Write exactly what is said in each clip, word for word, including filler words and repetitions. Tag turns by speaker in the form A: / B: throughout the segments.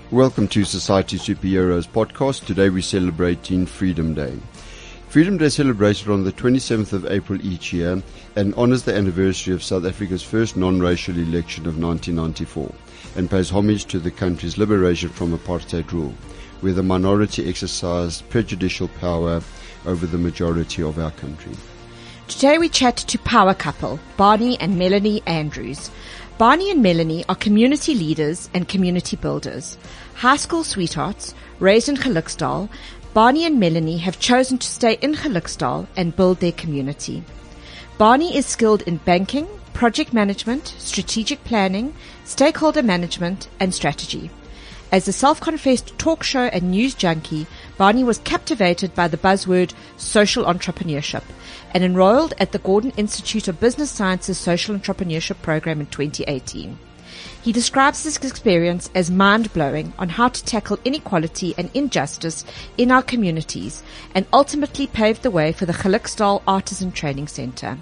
A: Welcome to Society Superheroes podcast. Today we're celebrating Freedom Day. Freedom Day is celebrated on the twenty-seventh of April each year and honours the anniversary of South Africa's first non-racial election of nineteen ninety-four and pays homage to the country's liberation from apartheid rule, where the minority exercised prejudicial power over the majority of our country.
B: Today we chat to power couple, Barney and Melanie Andrews. Barney and Melanie are community leaders and community builders. High school sweethearts, raised in Gelukstall, Barney and Melanie have chosen to stay in Gelukstall and build their community. Barney is skilled in banking, project management, strategic planning, stakeholder management, and strategy. As a self-confessed talk show and news junkie, Barney was captivated by the buzzword social entrepreneurship and enrolled at the Gordon Institute of Business Sciences Social Entrepreneurship Program in twenty eighteen. He describes his experience as mind-blowing on how to tackle inequality and injustice in our communities and ultimately paved the way for the Gelukstall Artisan Training Centre.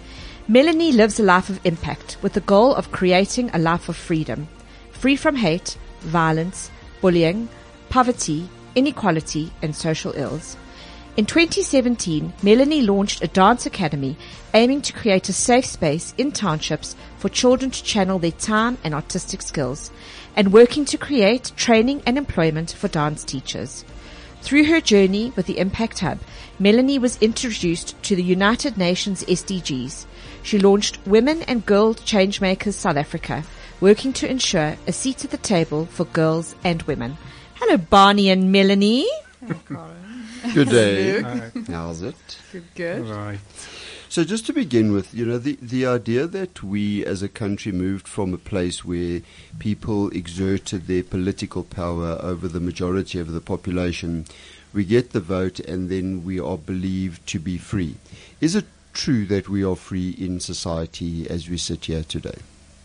B: Melanie lives a life of impact with the goal of creating a life of freedom, free from hate, violence, bullying, poverty, inequality, and social ills. In twenty seventeen, Melanie launched a dance academy aiming to create a safe space in townships for children to channel their time and artistic skills, and working to create training and employment for dance teachers. Through her journey with the Impact Hub, Melanie was introduced to the United Nations S D Gs. She launched Women and Girl Changemakers South Africa, working to ensure a seat at the table for girls and women. Hello, Barney and Melanie.
C: Hey, Colin.
A: Good day.
C: Hi.
A: How's it?
C: Good, good.
D: Right.
A: So just to begin with, you know, the, the idea that we as a country moved from a place where people exerted their political power over the majority of the population, we get the vote and then we are believed to be free. Is it true that we are free in society as we sit here today?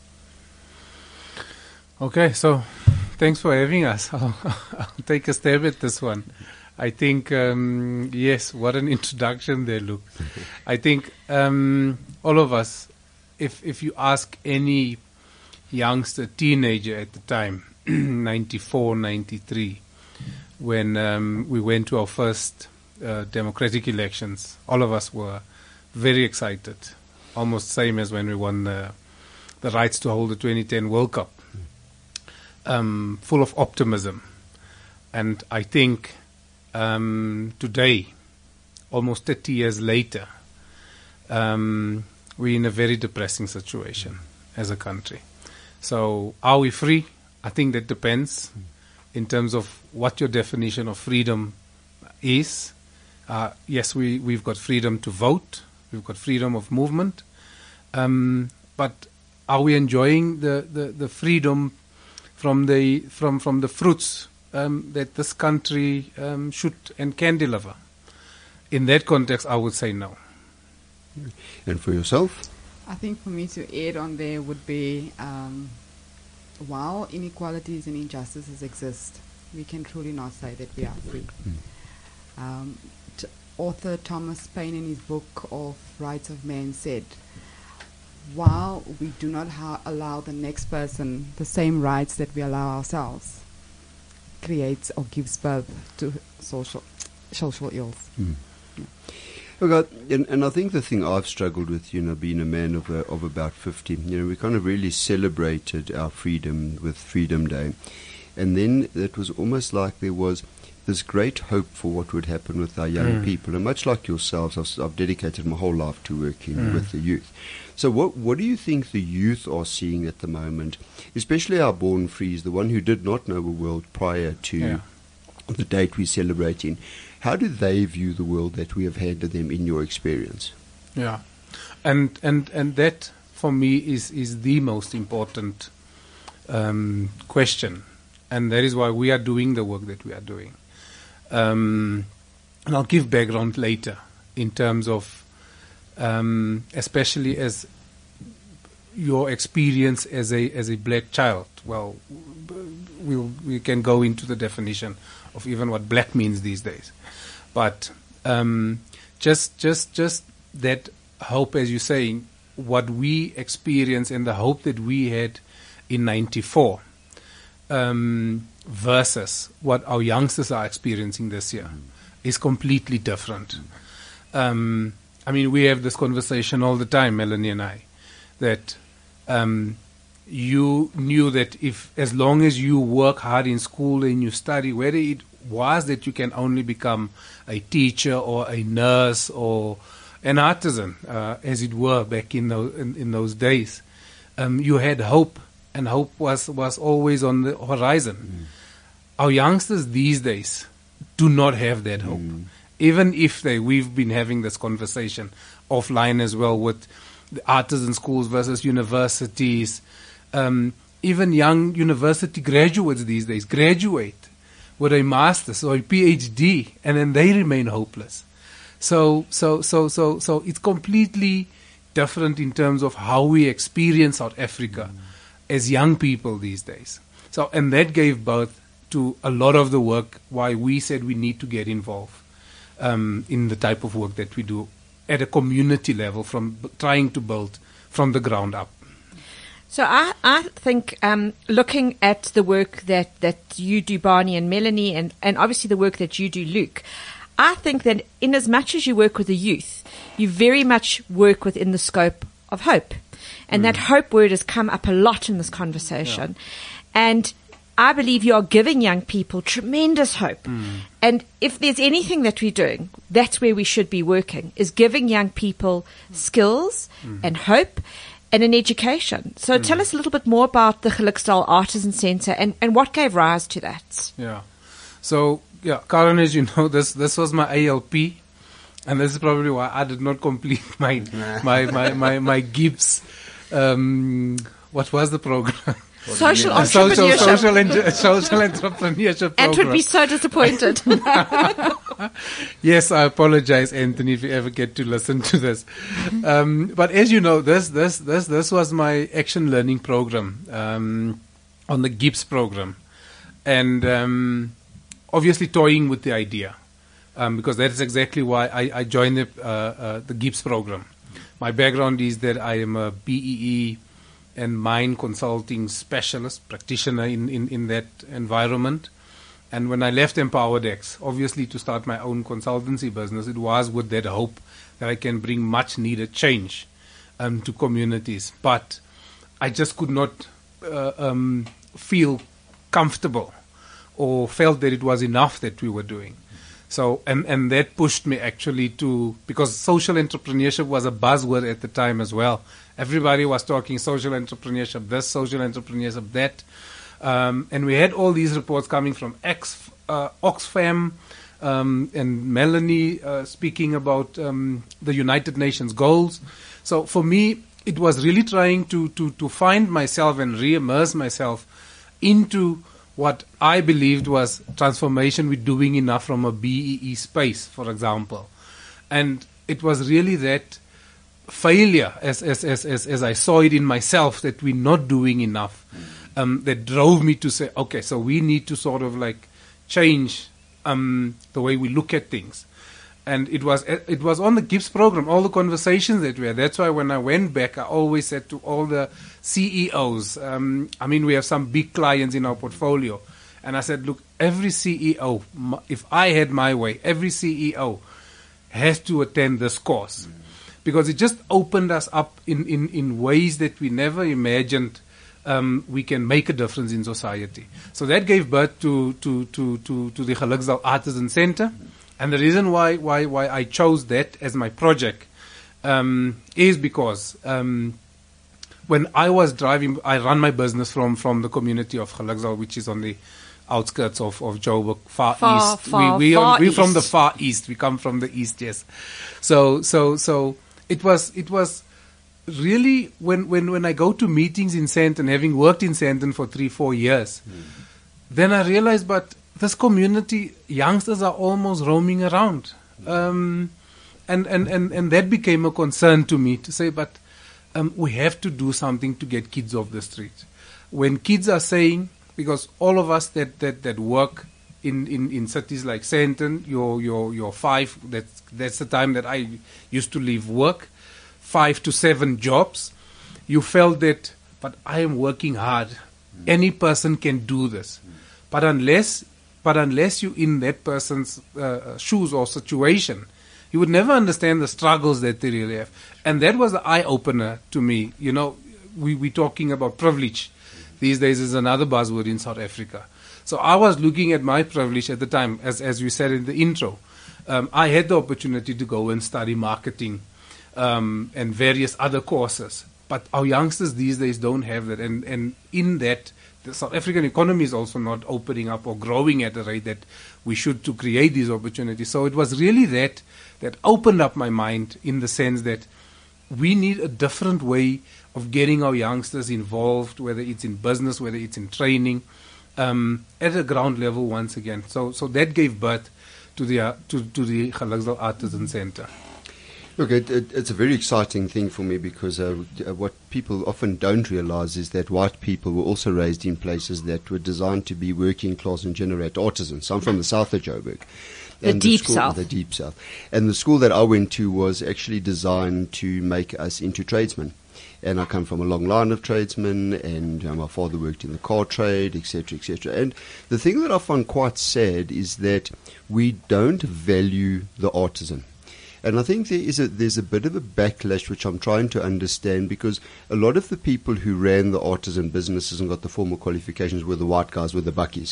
D: Okay, so thanks for having us. I'll, I'll take a stab at this one. I think, um, yes, what an introduction there, Luke. I think um, all of us, if if you ask any youngster, teenager at the time, ninety-four, ninety-three, when um, we went to our first uh, democratic elections, all of us were very excited, almost same as when we won the, the rights to hold the twenty ten World Cup, um, full of optimism. And I think um, today, almost thirty years later, um, we're in a very depressing situation as a country. So are we free? I think that depends in terms of what your definition of freedom is. Uh, yes, we, we've got freedom to vote. We've got freedom of movement. Um, but are we enjoying the, the, the freedom from the from, from the fruits um, that this country um, should and can deliver? In that context, I would say no.
A: And for yourself?
C: I think for me to add on there would be, um, while inequalities and injustices exist, we can truly not say that we are free.
A: Mm.
C: Um, t- author Thomas Paine in his book of Rights of Man said, while we do not ha- allow the next person the same rights that we allow ourselves, creates or gives birth to social social ills.
A: Mm. Yeah. Okay, and, and I think the thing I've struggled with, you know, being a man of uh, of about fifty, you know, we kind of really celebrated our freedom with Freedom Day, and then it was almost like there was this great hope for what would happen with our young mm. people, and much like yourselves, I've, I've dedicated my whole life to working mm. with the youth. So what what do you think the youth are seeing at the moment, especially our born frees, the one who did not know a world prior to yeah. the date we're celebrating? How do they view the world that we have handed them in your experience?
D: Yeah, and and and that for me is is the most important um, question, and that is why we are doing the work that we are doing. Um, and I'll give background later in terms of, um, especially as your experience as a as a black child. Well, we'll, we can go into the definition of even what black means these days. But um, just just just that hope, as you're saying, what we experienced and the hope that we had in ninety-four, um, versus what our youngsters are experiencing this year is completely different. Um, I mean, we have this conversation all the time, Melanie and I, that um, you knew that if, as long as you work hard in school and you study, whether it was that you can only become a teacher or a nurse or an artisan, uh, as it were, back in those, in, in those days, um, you had hope, and hope was, was always on the horizon. Mm. Our youngsters these days do not have that hope. Mm. Even if they, we've been having this conversation offline as well with the artisan schools versus universities. Um, even young university graduates these days graduate with a master's or a PhD, and then they remain hopeless. So, so, so, so, so it's completely different in terms of how we experience South Africa mm. as young people these days. So, and that gave birth to a lot of the work why we said we need to get involved um, in the type of work that we do at a community level, from b- trying to build from the ground up.
B: So I, I think um, looking at the work that, that you do, Barney and Melanie, and, and obviously the work that you do, Luke, I think that in as much as you work with the youth, you very much work within the scope of hope. And mm. that hope word has come up a lot in this conversation. Yeah. And I believe you are giving young people tremendous hope. Mm. And if there's anything that we're doing, that's where we should be working, is giving young people skills mm. and hope and an education. So mm. tell us a little bit more about the Gelukdal Artisan Centre and, and what gave rise to that.
D: Yeah. So, yeah, Karen, as you know, this this was my A L P, and this is probably why I did not complete my my, my, my, my Gibbs, um, what was the program?
B: Social
D: uh,
B: entrepreneurship.
D: Social, social, ent- social entrepreneurship program.
B: And would be so disappointed.
D: Yes, I apologize, Anthony, if you ever get to listen to this. Um, but as you know, this this this this was my action learning program um, on the Gibbs program, and um, obviously toying with the idea, um, because that is exactly why I, I joined the, uh, uh, the Gibbs program. My background is that I am a B E E and mine consulting specialist, practitioner in, in, in that environment. And when I left EmpowerDex, obviously to start my own consultancy business, it was with that hope that I can bring much needed change um, to communities. But I just could not uh, um, feel comfortable or felt that it was enough that we were doing. So, and, and that pushed me actually to, because social entrepreneurship was a buzzword at the time as well. Everybody was talking social entrepreneurship, this, social entrepreneurship, that. Um, and we had all these reports coming from X, uh, Oxfam um, and Melanie uh, speaking about um, the United Nations goals. So for me, it was really trying to, to, to find myself and re-immerse myself into what I believed was transformation with doing enough from a B E E space, for example. And it was really that failure, as as, as, as, as I saw it in myself, that we're not doing enough, um, that drove me to say, okay, so we need to sort of like change um, the way we look at things. And it was it was on the Gibbs program, all the conversations that we had. That's why when I went back, I always said to all the C E Os, um, I mean, we have some big clients in our portfolio. And I said, look, every C E O, if I had my way, every C E O has to attend this course. Mm. Because it just opened us up in, in, in ways that we never imagined um, we can make a difference in society. So that gave birth to, to, to, to, to the Gelukdal Artisan Centre. And the reason why, why, why I chose that as my project um, is because um, when I was driving, I run my business from, from the community of Gelukdal, which is on the outskirts of, of Joburg, far,
B: far
D: east.
B: Far,
D: we we
B: far
D: are, we're
B: east.
D: from the far east. We come from the east, yes. So so so it was it was really when, when, when I go to meetings in Sandton, having worked in Sandton for three, four years, mm. then I realized, but this community, youngsters are almost roaming around. Um, and, and, and, and that became a concern to me to say, but um, we have to do something to get kids off the street. When kids are saying, because all of us that, that, that work in, in, in cities like Sandton, your, your, your five, that's, that's the time that I used to leave work, five to seven jobs, you felt that, but I am working hard. Mm. Any person can do this. Mm. But unless, but unless you're in that person's uh, shoes or situation, you would never understand the struggles that they really have. And that was the eye-opener to me. You know, we, we're talking about privilege. These days is another buzzword in South Africa. So I was looking at my privilege at the time, as, as we said in the intro. Um, I had the opportunity to go and study marketing um, and various other courses. But our youngsters these days don't have that. And, and in that, the South African economy is also not opening up or growing at the rate that we should to create these opportunities. So it was really that that opened up my mind in the sense that we need a different way of getting our youngsters involved, whether it's in business, whether it's in training, um, at a ground level once again. So so that gave birth to the uh, to, to the Gelukdal Artisan Center.
A: Look, it, it, it's a very exciting thing for me because uh, what people often don't realize is that white people were also raised in places that were designed to be working class and generate artisans. So I'm from the south of Joburg.
B: The
A: And
B: deep
A: school,
B: south.
A: The deep south. And the school that I went to was actually designed to make us into tradesmen. And I come from a long line of tradesmen, and you know, my father worked in the car trade, et cetera, et cetera. And the thing that I find quite sad is that we don't value the artisan. And I think there is a, there's a bit of a backlash which I'm trying to understand, because a lot of the people who ran the artisan businesses and got the formal qualifications were the white guys, were the buckies.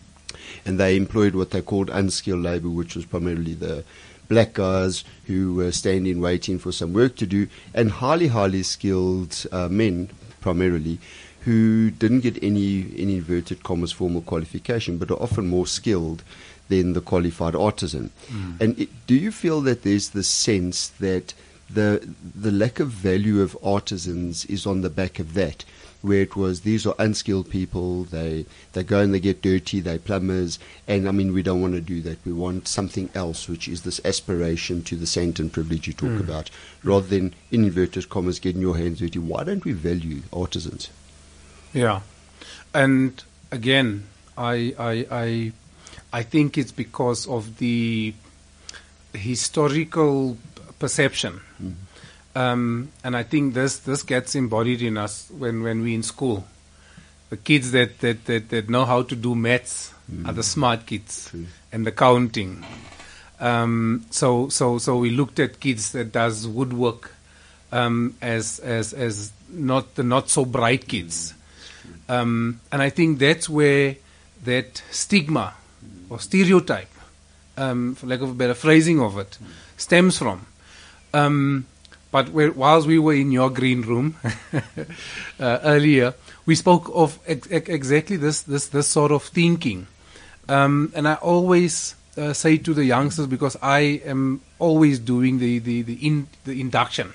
A: And they employed what they called unskilled labor, which was primarily the black guys who were standing waiting for some work to do, and highly, highly skilled uh, men primarily who didn't get any, in inverted commas, formal qualification, but are often more skilled than the qualified artisan. Mm. And it, do you feel that there's the sense that the the lack of value of artisans is on the back of that, where it was these are unskilled people, they they go and they get dirty, they're plumbers, and I mean we don't want to do that. We want something else, which is this aspiration to the saint and privilege you talk mm. about, rather than, in inverted commas, getting your hands dirty. Why don't we value artisans?
D: Yeah, and again, I I I I think it's because of the historical perception. Mm. Um, and I think this, this gets embodied in us when, when we're in school. The kids that, that, that, that know how to do maths mm. are the smart kids, mm. and the counting. Um, so so so we looked at kids that does woodwork um, as as as not the not so bright kids, um, and I think that's where that stigma or stereotype, um, for lack of a better phrasing of it, stems from. Um, But where, whilst we were in your green room uh, earlier, we spoke of ex- ex- exactly this, this this sort of thinking. Um, and I always uh, say to the youngsters, because I am always doing the the the, in, the induction.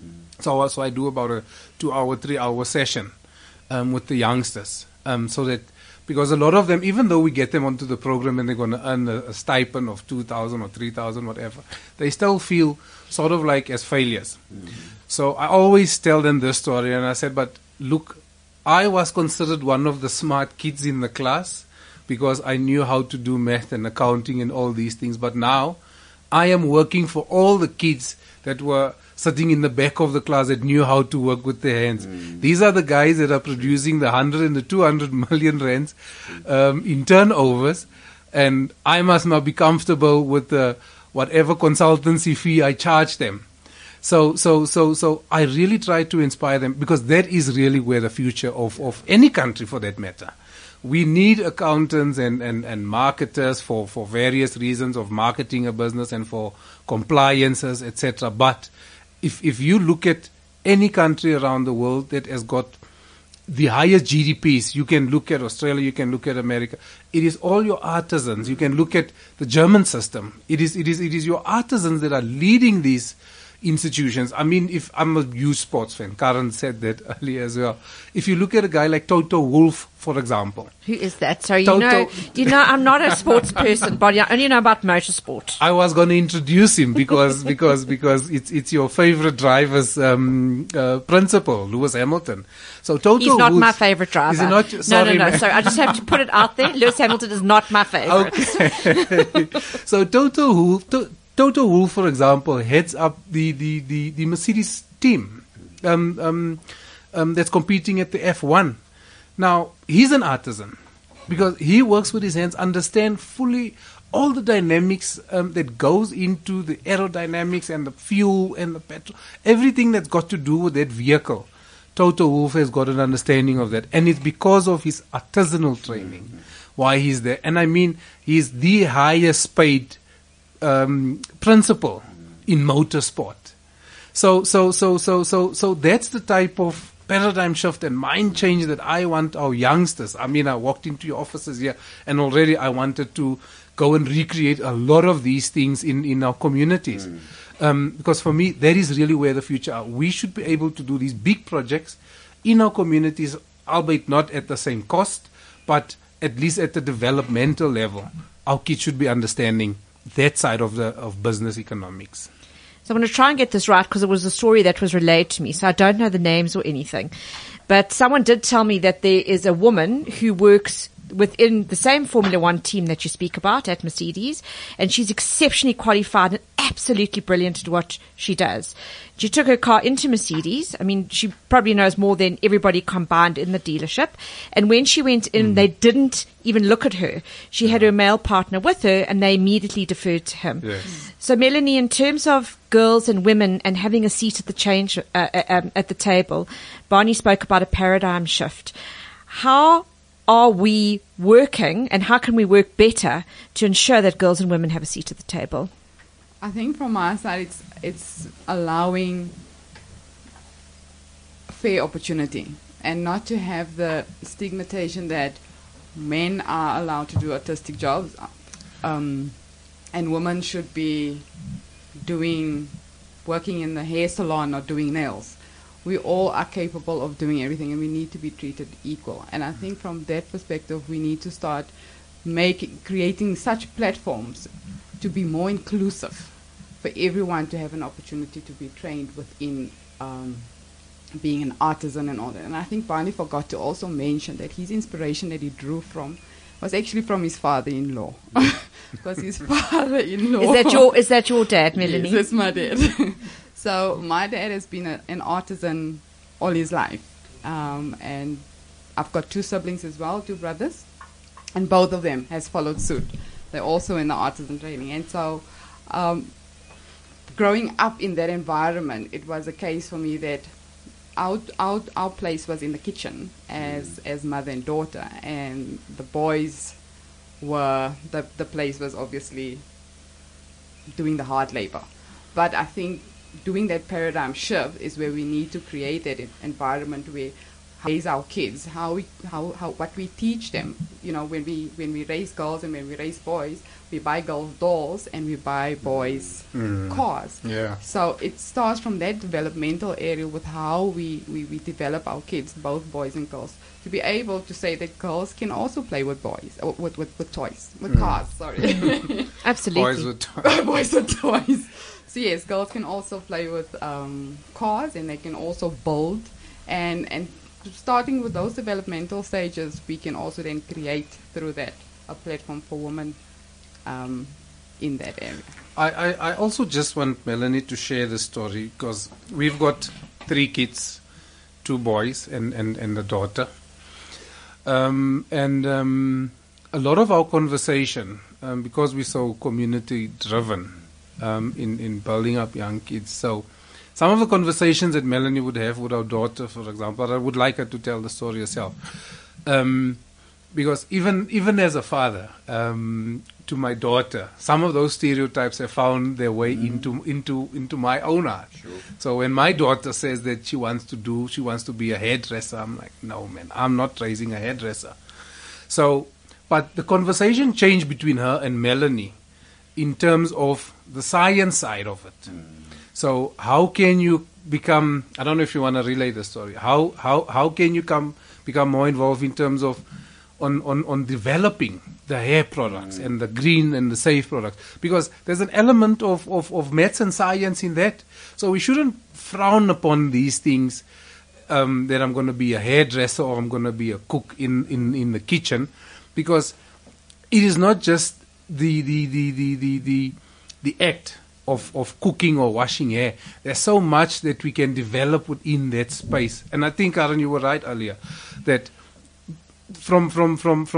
D: So, so I do about a two-hour, three-hour session um, with the youngsters, um, so that because a lot of them, even though we get them onto the program and they're going to earn a, a stipend of two thousand or three thousand, whatever, they still feel sort of like as failures. Mm-hmm. So I always tell them this story, and I said, but look, I was considered one of the smart kids in the class because I knew how to do math and accounting and all these things. But now I am working for all the kids that were sitting in the back of the class that knew how to work with their hands. Mm. These are the guys that are producing the one hundred and the two hundred million rands um, in turnovers, and I must now be comfortable with the whatever consultancy fee I charge them. So, so, so, so I really try to inspire them, because that is really where the future of, of any country, for that matter. We need accountants and, and, and marketers for, for various reasons of marketing a business and for compliances, et cetera. But if if you look at any country around the world that has got the highest G D Ps, you can look at Australia, you can look at America. It is all your artisans. You can look at the German system. It is it is it is your artisans that are leading these institutions. I mean, if I'm a huge sports fan, Karen said that earlier as well. If you look at a guy like Toto Wolff, for example.
B: Who is that? So you
D: Toto.
B: know, you know, I'm not a sports person, but I only know about motorsport.
D: I was going to introduce him because because because it's it's your favorite driver's um, uh, principal, Lewis Hamilton. So Toto
B: He's not
D: Wolff,
B: my favorite driver.
D: Is he not?
B: No,
D: Sorry,
B: no, no.
D: man.
B: So I just have to put it out there. Lewis Hamilton is not my favorite.
D: Okay. So Toto Wolff, to, Toto Wolff, for example, heads up the, the, the, the Mercedes team um, um, um, that's competing at the F one. Now, he's an artisan. because he works with his hands, understand fully all the dynamics um, that goes into the aerodynamics and the fuel and the petrol, everything that's got to do with that vehicle. Toto Wolff has got an understanding of that, and it's because of his artisanal training why he's there. And I mean, he's the highest paid um, principal in motorsport. So, so, so, so, so, so that's the type of paradigm shift and mind change that I want our youngsters. I mean, I walked into your offices here, and already I wanted to go and recreate a lot of these things in, in our communities. Mm. Um, because for me, that is really where the future are. We should be able to do these big projects in our communities, albeit not at the same cost, but at least at the developmental level. Our kids should be understanding that side of the of business economics.
B: So I'm going to try and get this right because it was a story that was relayed to me. So I don't know the names or anything. But someone did tell me that there is a woman who works within the same Formula One team that you speak about at Mercedes, and she's exceptionally qualified and absolutely brilliant at what she does. She took her car into Mercedes. I mean, she probably knows more than everybody combined in the dealership. And when she went in, mm. they didn't even look at her. She had her male partner with her, and they immediately deferred to him.
D: Yes.
B: So, Melanie, in terms of girls and women and having a seat at the change uh, uh, um, at the table, Barney spoke about a paradigm shift. How are we working, and how can we work better to ensure that girls and women have a seat at the table?
C: I think from our side, it's it's allowing fair opportunity and not to have the stigmatization that men are allowed to do artistic jobs um, and women should be doing working in the hair salon or doing nails. We all are capable of doing everything, and we need to be treated equal. And I think from that perspective, we need to start making, creating such platforms to be more inclusive for everyone to have an opportunity to be trained within um, being an artisan and all that. And I think Barney forgot to also mention that his inspiration that he drew from was actually from his father-in-law. Because his father-in-law...
B: Is that your, is that your dad, Melanie?
C: Yes, that's my dad. So my dad has been a, an artisan all his life. Um, and I've got two siblings as well, two brothers. And both of them has followed suit. They're also in the artisan training. And so um, growing up in that environment, it was a case for me that our, our, our place was in the kitchen as, as mother and daughter. And the boys were, the, the place was obviously doing the hard labor. But I think doing that paradigm shift is where we need to create that environment where raise our kids, how we, how, how, what we teach them. You know, when we when we raise girls and when we raise boys, we buy girls dolls and we buy boys mm. cars.
D: Yeah.
C: So it starts from that developmental area with how we, we, we develop our kids, both boys and girls, to be able to say that girls can also play with boys, or with, with, with toys, with mm. cars, sorry.
B: Absolutely.
D: Boys with toys.
C: Boys with toys. So yes, girls can also play with um, cars, and they can also build. And, and starting with those developmental stages, we can also then create through that a platform for women um, in that area.
D: I, I, I also just want Melanie to share the story, because we've got three kids, two boys and, and, and a daughter. Um, and um, a lot of our conversation, um, because we're so community-driven, Um, in, in building up young kids. So some of the conversations that Melanie would have with our daughter, for example, I would like her to tell the story herself. Um, because even even as a father, um, to my daughter, some of those stereotypes have found their way mm. into into into my own heart. Sure. So when my daughter says that she wants to do, she wants to be a hairdresser, I'm like, no, man, I'm not raising a hairdresser. So, but the conversation changed between her and Melanie in terms of the science side of it. Mm. So how can you become, I don't know if you want to relay the story, how how, how can you come become more involved in terms of on, on, on developing the hair products mm. and the green and the safe products? Because there's an element of, of, of maths and science in that. So we shouldn't frown upon these things, um, that I'm going to be a hairdresser or I'm going to be a cook in, in, in the kitchen, because it is not just the the the the the, the the act of, of cooking or washing hair. There's so much that we can develop within that space. And I think, Aaron, you were right earlier, that from from from from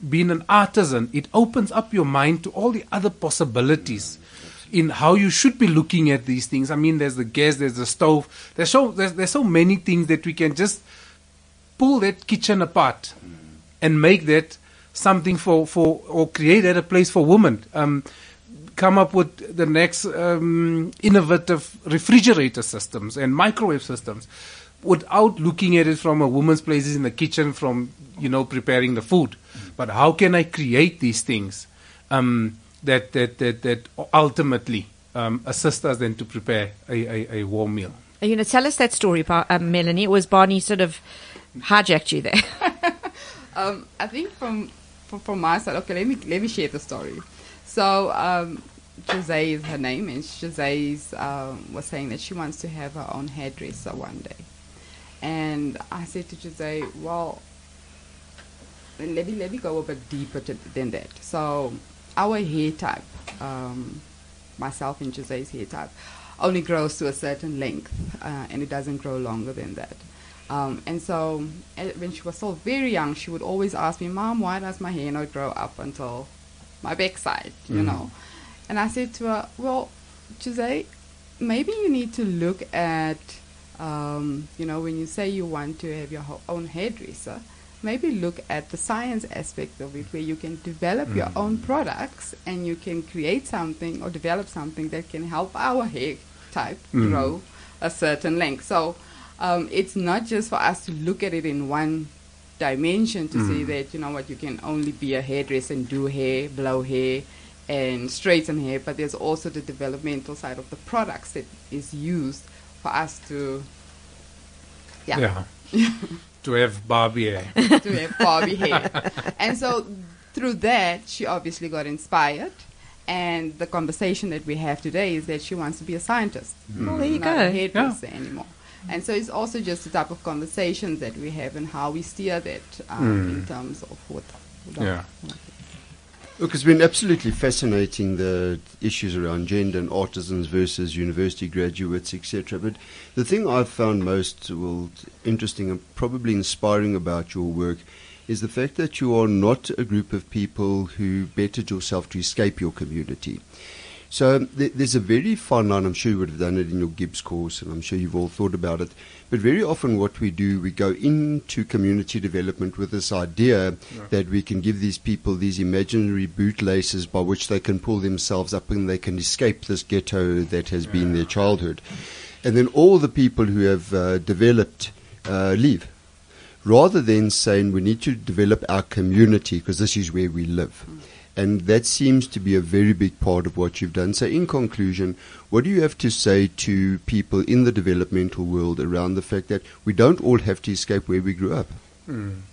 D: being an artisan, it opens up your mind to all the other possibilities in how you should be looking at these things. I mean, there's the gas, there's the stove, there's so there's, there's so many things that we can just pull that kitchen apart and make that something for, for or create that a place for women. Um, come up with the next um, innovative refrigerator systems and microwave systems without looking at it from a woman's place in the kitchen, from, you know, preparing the food. But how can I create these things um, that, that, that, that ultimately um, assist us then to prepare a, a, a warm meal?
B: Are you going to tell us that story, Bar- um, Melanie? Or was Barney sort of hijacked you there?
C: um, I think from, from from my side, okay, let me let me share the story. So um, Jose is her name, and Jose um, was saying that she wants to have her own hairdresser one day. And I said to Jose, well, let me let me go a bit deeper to, than that. So our hair type, um, myself and Jose's hair type, only grows to a certain length, uh, and it doesn't grow longer than that. Um, and so uh, when she was still very young, she would always ask me, Mom, why does my hair not grow up until my backside, you mm. know? And I said to her, well, Jose, maybe you need to look at, um, you know, when you say you want to have your ho- own hairdresser, maybe look at the science aspect of it, where you can develop mm. your own products and you can create something or develop something that can help our hair type mm. grow a certain length. So um, it's not just for us to look at it in one dimension to mm. say that, you know what, you can only be a hairdresser and do hair, blow hair, and straighten hair, but there's also the developmental side of the products that is used for us to, yeah.
D: yeah. to have Barbie hair.
C: to have Barbie hair. And so through that, she obviously got inspired. And the conversation that we have today is that she wants to be a scientist.
B: Mm. Well, there you
C: not
B: go.
C: a hairdresser
B: yeah.
C: anymore. And so it's also just the type of conversations that we have and how we steer that um, mm. in terms of what. what
D: yeah.
A: Look, it's been absolutely fascinating, the issues around gender and artisans versus university graduates, et cetera. But the thing I've found most well, interesting and probably inspiring about your work is the fact that you are not a group of people who bettered yourself to escape your community. So th- there's a very fine line. I'm sure you would have done it in your Gibbs course, and I'm sure you've all thought about it. But very often what we do, we go into community development with this idea yeah. that we can give these people these imaginary bootlaces by which they can pull themselves up and they can escape this ghetto that has yeah. been their childhood. And then all the people who have uh, developed uh, leave, rather than saying we need to develop our community because this is where we live. Mm. And that seems to be a very big part of what you've done. So in conclusion, what do you have to say to people in the developmental world around the fact that we don't all have to escape where we grew up?
D: Mm.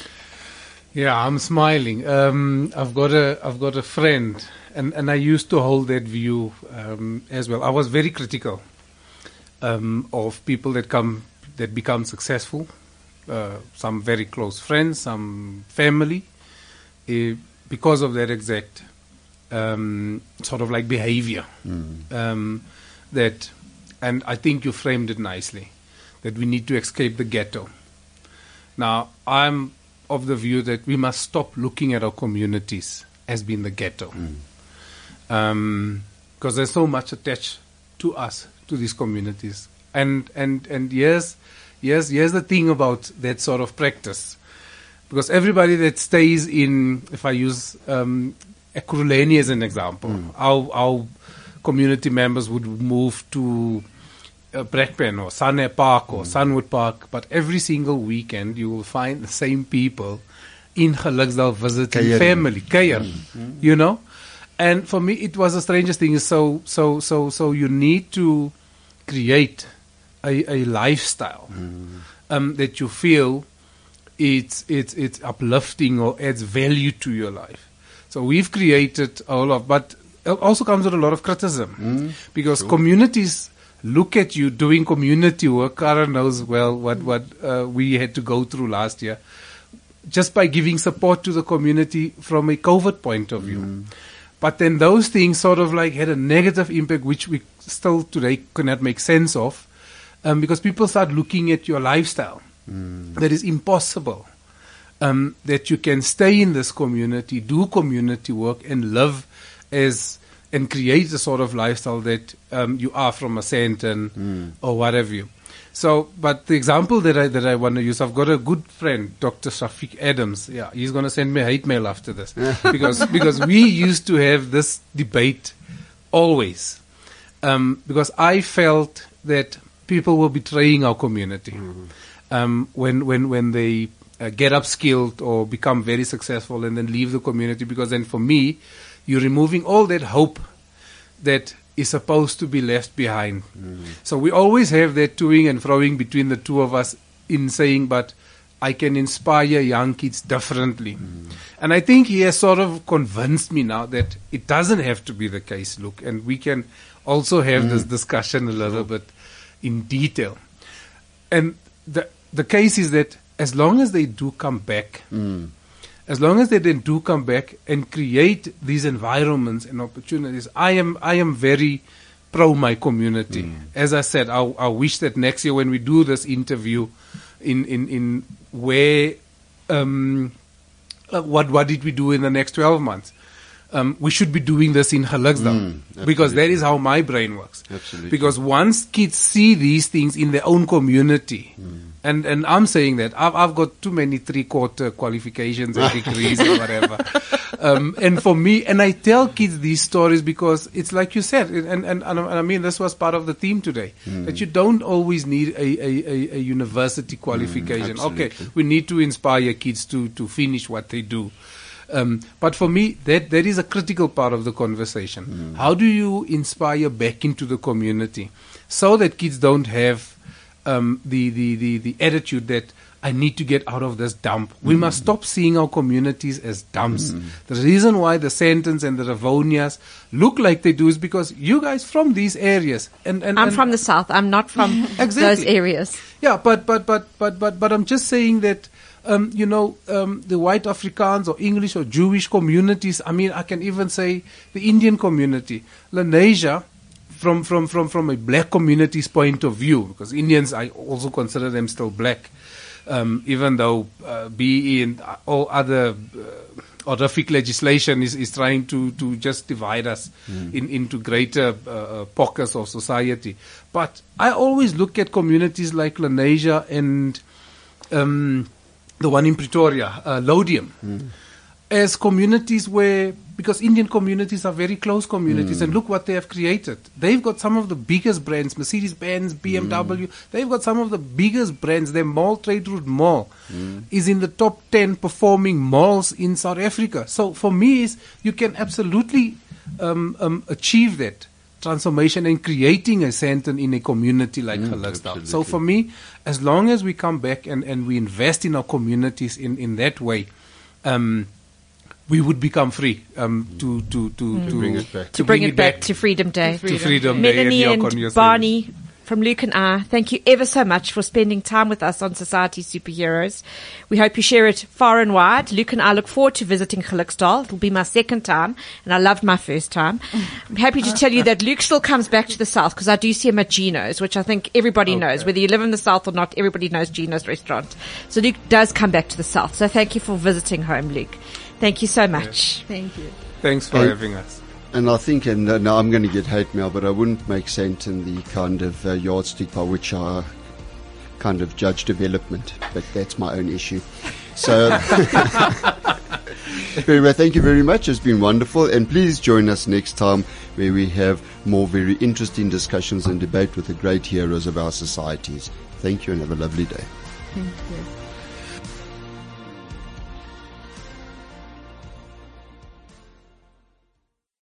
D: Yeah, I'm smiling. Um, I've got a I've got a friend, and, and I used to hold that view um, as well. I was very critical um, of people that come that become successful. Uh, some very close friends, some family. Uh, because of that exact um, sort of like behavior mm. um, that, and I think you framed it nicely, that we need to escape the ghetto. Now, I'm of the view that we must stop looking at our communities as being the ghetto. Mm. Um, because there's so much attached to us, to these communities. And, and, and yes, yes, here's the thing about that sort of practice. Because everybody that stays in, if I use um, Ekurhuleni as an example, mm. our, our community members would move to uh, Brakpan or Sunny Park or mm. Sunwood Park, but every single weekend you will find the same people in Geluksdal visiting Keier. family, Keier, mm. you know? And for me, it was the strangest thing. So, so, so, so you need to create a, a lifestyle mm. um, that you feel It's it's it's uplifting or adds value to your life. So we've created a lot, but it also comes with a lot of criticism mm, because sure. communities look at you doing community work. Karen knows well what what uh, we had to go through last year, just by giving support to the community from a COVID point of view. Mm. But then those things sort of like had a negative impact, which we still today cannot make sense of, um, because people start looking at your lifestyle. Mm. That is impossible um, that you can stay in this community, do community work, and live as and create the sort of lifestyle that um, you are from a Sandton mm. or whatever you. So, but the example that I that I want to use, I've got a good friend, Doctor Shafiq Adams. Yeah, he's going to send me a hate mail after this because because we used to have this debate always, um, because I felt that people were betraying our community mm-hmm. um, when when when they uh, get upskilled or become very successful and then leave the community. Because then, for me, you're removing all that hope that is supposed to be left behind. Mm. So we always have that toing and froing between the two of us in saying, but I can inspire young kids differently. Mm. And I think he has sort of convinced me now that it doesn't have to be the case, Luke. And we can also have mm. this discussion a little bit in detail. And the the case is that as long as they do come back, mm. As long as they then do come back and create these environments and opportunities, I am I am very pro my community. Mm. As I said, I, I wish that next year when we do this interview, in in in where um, uh, what what did we do in the next twelve months? Um, we should be doing this in Gelukdal mm, because that is how my brain works.
A: Absolutely.
D: Because once kids see these things in their own community. Mm. And and I'm saying that I've I've got too many three quarter qualifications and degrees or whatever, um, and for me, and I tell kids these stories because it's like you said, and and, and I mean this was part of the theme today, mm. that you don't always need a a, a, a university qualification. Mm, okay, we need to inspire kids to to finish what they do. Um, but for me, that that is a critical part of the conversation. Mm. How do you inspire back into the community so that kids don't have Um, the, the, the, the attitude that I need to get out of this dump. We mm. must stop seeing our communities as dumps. Mm. The reason why the Sandtons and the Ravonias look like they do is because you guys from these areas. And, and
B: I'm
D: and
B: from the south. I'm not from
D: exactly.
B: those areas.
D: Yeah, but but but but but but I'm just saying that um, you know um, the white Afrikaans or English or Jewish communities. I mean, I can even say the Indian community, Lenasia. From, from, from, from a black community's point of view, because Indians, I also consider them still black, um, even though uh, B E and all other uh, horrific legislation is, is trying to, to just divide us mm. in, into greater uh, pockets of society. But I always look at communities like Lenasia and um, the one in Pretoria, uh, Lodium, mm. as communities where, because Indian communities are very close communities, mm. and look what they have created. They've got some of the biggest brands, Mercedes-Benz, B M W. Mm. They've got some of the biggest brands. Their mall, Trade Route Mall, mm. is in the top ten performing malls in South Africa. So for me, is you can absolutely um, um, achieve that transformation and creating a Sandton in a community like mm, Gelukdal. So for me, as long as we come back and, and we invest in our communities in, in that way, um, we would become free um, to, to, to,
A: mm. to bring it back.
B: To, to bring, bring it back, back to Freedom Day.
D: To Freedom, to freedom
B: Melanie
D: Day.
B: And, and Barney, from Luke and I, thank you ever so much for spending time with us on Society Superheroes. We hope you share it far and wide. Luke and I look forward to visiting Gelukdal. It'll be my second time, and I loved my first time. I'm happy to tell you that Luke still comes back to the south because I do see him at Gino's, which I think everybody okay. knows. Whether you live in the south or not, everybody knows Gino's restaurant. So Luke does come back to the south. So thank you for visiting home, Luke. Thank you so much.
C: Yeah. Thank you.
D: Thanks for
A: and,
D: having us.
A: And I think, and uh, now I'm going to get hate mail, but I wouldn't make Sandton the kind of uh, yardstick by which I kind of judge development. But that's my own issue. So, anyway, thank you very much. It's been wonderful. And please join us next time where we have more very interesting discussions and debate with the great heroes of our societies. Thank you and have a lovely day.
C: Thank you.